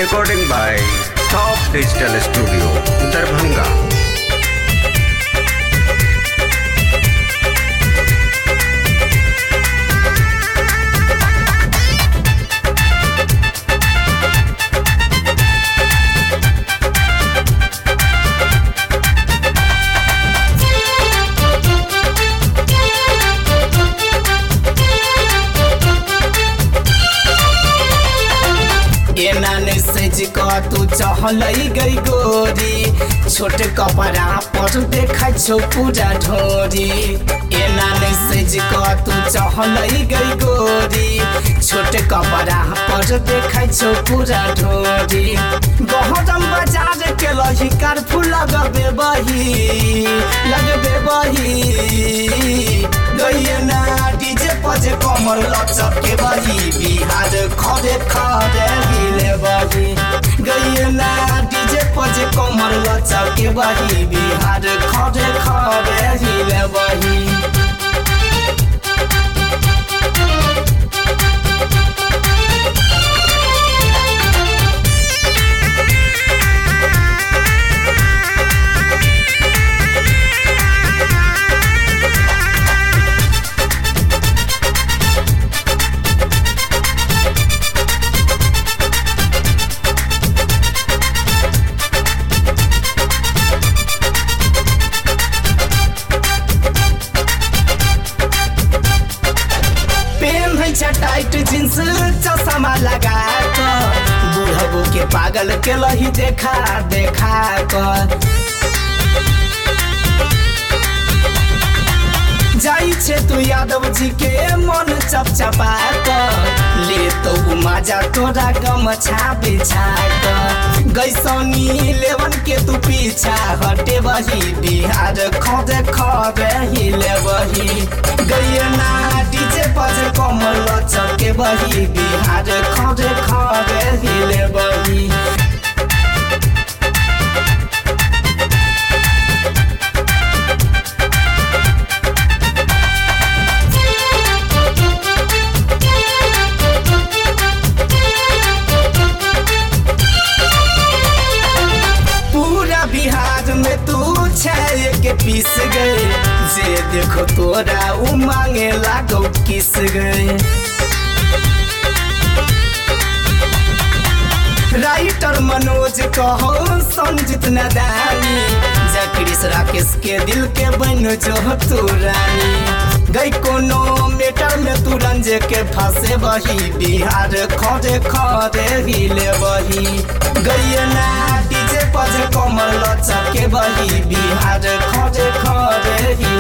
Recording by Top Digital Studio, Darbhanga. तू चहलई गई गोरी छोट कपड़ा पर देखा छो पूरा ढोरी एना से तू चहलई गई गोरी छोट कपड़ा पर देखा छो पूरा ढोरी गहरम बाजार के लही कारफू लगबे बही गई ना डीजे पजे कमर लचक के बही बिहार खड़े खड़े हिले बही गई ना डीजे पजे कमर लचक के बही बिहार खड़े खड़े हिले बही। टाइट जींस चश्मा लगा कर बूढ़बू के पागल के लही देखा कर जाई छे तू यादव जी के मन चपचपा कर ले तो मजा तोरा गमछा बिछा कर गैसनी लेवन के तू पीछा हटे बही बिहार खड़े खड़े हिले बही गई ना डीजे बजे कमर लचक के बही बिहार खड़े खड़े हिले बही। बिहार में तू छाए के पीस गए जे देखो तोरा उ मांगे लागो किस गए राइटर मनोज कहो संजीत नदानी जकरीस राकेश के दिल के बन जो तू रानी गई कोनो मेटर में तू रंजे के फंसे बही बिहार खड़े खड़े हिले बही गई ना डीजे पजे कमर लचक के बही बिहार खड़े खड़े